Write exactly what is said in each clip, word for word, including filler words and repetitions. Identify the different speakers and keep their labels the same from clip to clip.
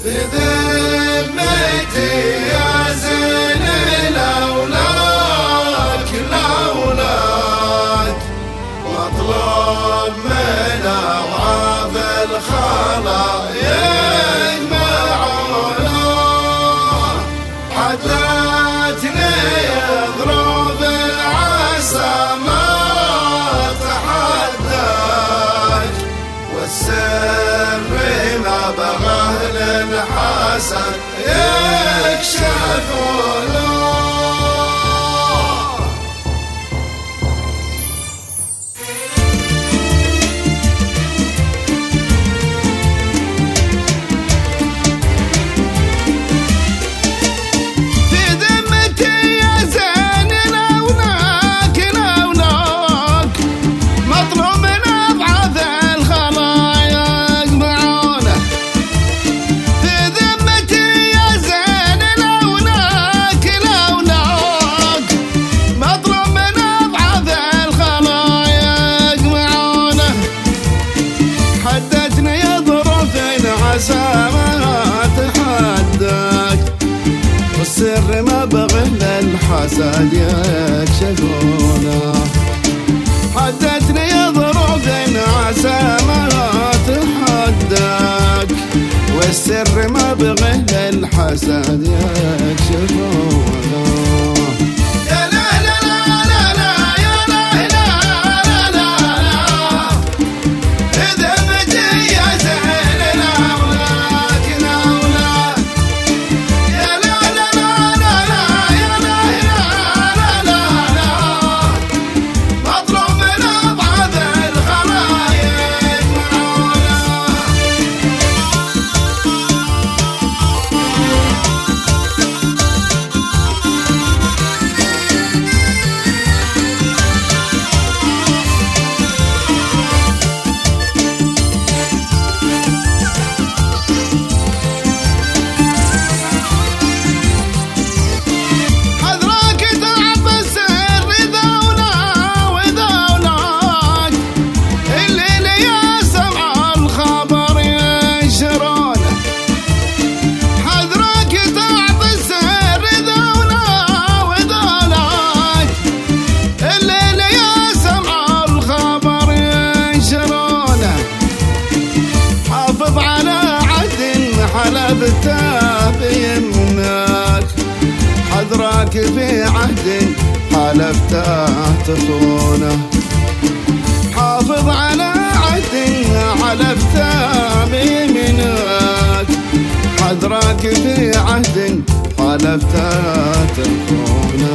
Speaker 1: في ذمتي يا زين الأولاد الأولاد، واطلب من أضعاف الخلايق معونه، حدتني ظروف العسى ما تحداك، والسر ما بغاه للحسن يكشف له. والسر ما بغى للحسد يكشفونه، حدتني ظروف عسى ما تحداك، والسر ما بغى للحسد يكشفونه. حلفته بيمناك، حذرك في عهد حلفته تخونه، حافظ على عهد حلفته بيمناك، حذرك في عهد حلفته تخونه.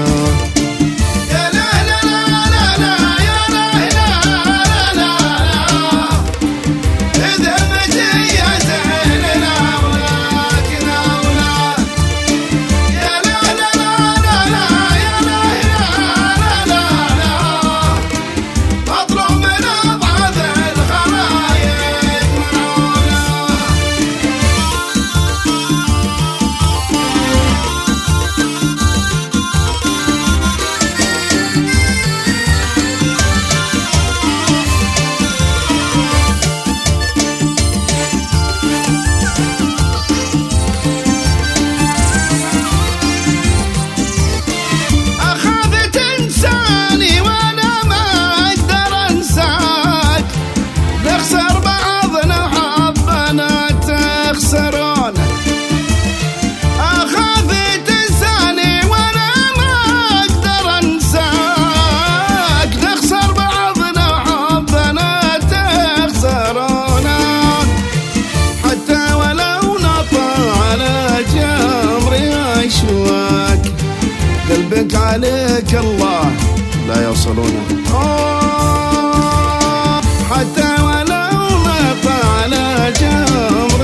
Speaker 1: قلبك عليك الله لا يوصلونه، حتى ولو نطع على جمر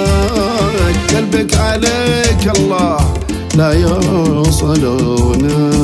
Speaker 1: أشواك، قلبك عليك الله لا يوصلونه.